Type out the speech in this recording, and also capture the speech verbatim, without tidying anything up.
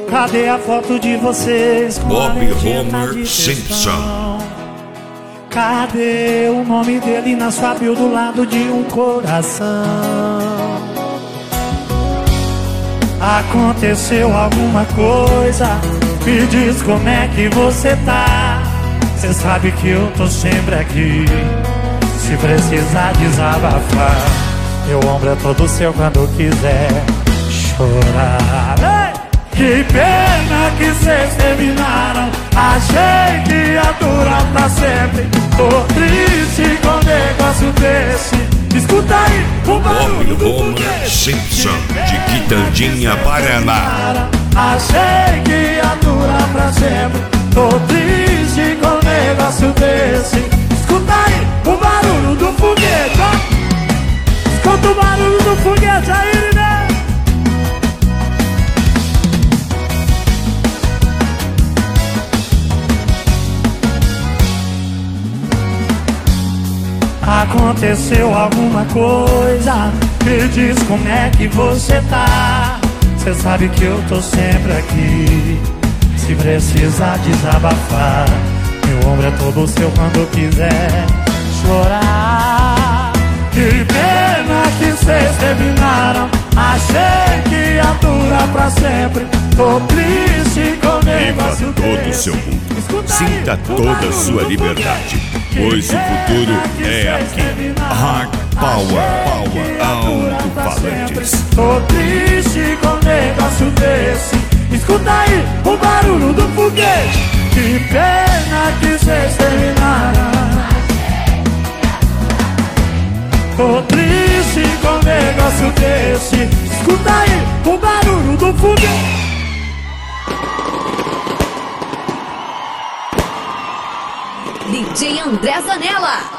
Cadê a foto de vocês com a Bob legenda Homer de Simpson. textão? Cadê o nome dele na sua bio do lado de um coração? Aconteceu alguma coisa? Me diz como é que você tá. Cê sabe que eu tô sempre aqui, se precisar desabafar. Meu ombro é todo seu quando quiser chorar. Ei! Que pena que cês terminaram. Achei que ia durar pra sempre. Tô triste com um negócio desse. Escuta aí o barulho do Bob Homer Simpson, de Quitandinha, Paraná. Achei que ia durar pra sempre. Tô triste com um negócio desse. Escuta aí o barulho do foguete, ó. Escuta o barulho do foguete aí, né? Aconteceu alguma coisa? Me diz como é que você tá. Cê sabe que eu tô sempre aqui, se precisar desabafar. Meu ombro é todo seu quando quiser chorar. Que pena que cês terminaram. Achei que ia durar pra sempre. Tô triste com o negócio Viva todo o desse. seu mundo. Escuta Sinta aí, o toda a barulho sua do liberdade, foguete. pois o futuro é aqui. Hard Power, Power, alto-falantes. Tô triste com um negócio desse. Escuta aí o barulho do foguete. Que pena que cês terminaram. Tô triste com um negócio desse. Escuta aí o barulho do foguete. D J André Zanella.